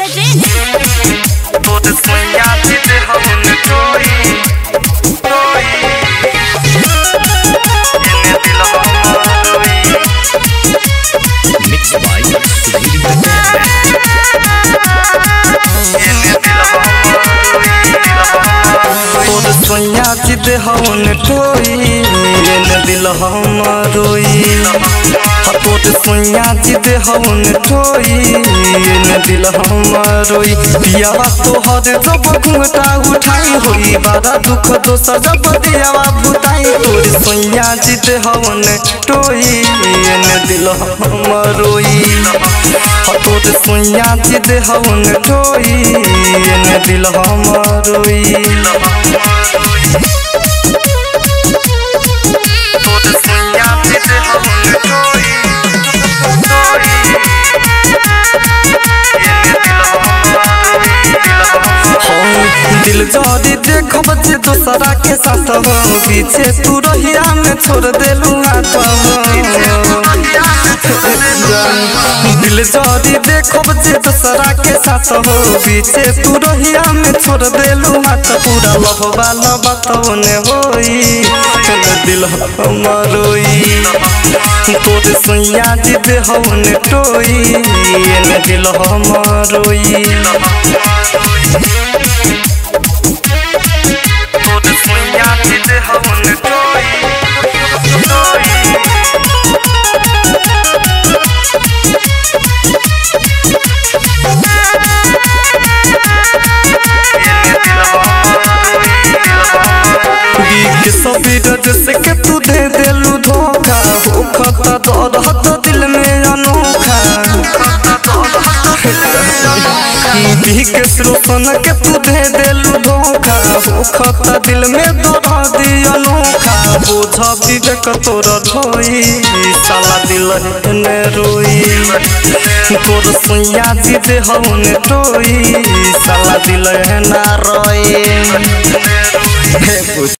presents Toda sonhada de Raul Toy Mixed by Sudhir Toda sonhada de Raul Toy दिल हम रोई तोर sonhada de Raul Toy दिल हम रोई पियावा तोहर जब घुंघटा उठाई होई बड़ा दुख दोसर जब दियावा भुताई तोर sonhada de Raul Toy दिल हम रोई तोर sonhada de Raul Toy दिल हम रोई दिल जड़ी देखब जे दोसरा के साथ हो पीछे तू रहिया में छोड़ देलू हाथ दिल जड़ी देखब जे दोसरा के साथ हो पीछे तू रहिया में छोड़ देलू हाथ पूरा लहबा लबत ने होई दिल हम रोई तोर sonhada de Raul Toy दिल हम रोई से के तू दे देलू धोखा होखता दर्द दिल में अनोखा रोशन के तू दे देलू धोखा होखता दिल में दर्द अनोखा बोझ विवेक तोर ढोई साला दिल ने रोई तोर sonhada de Raul Toy साला दिल ना रोई।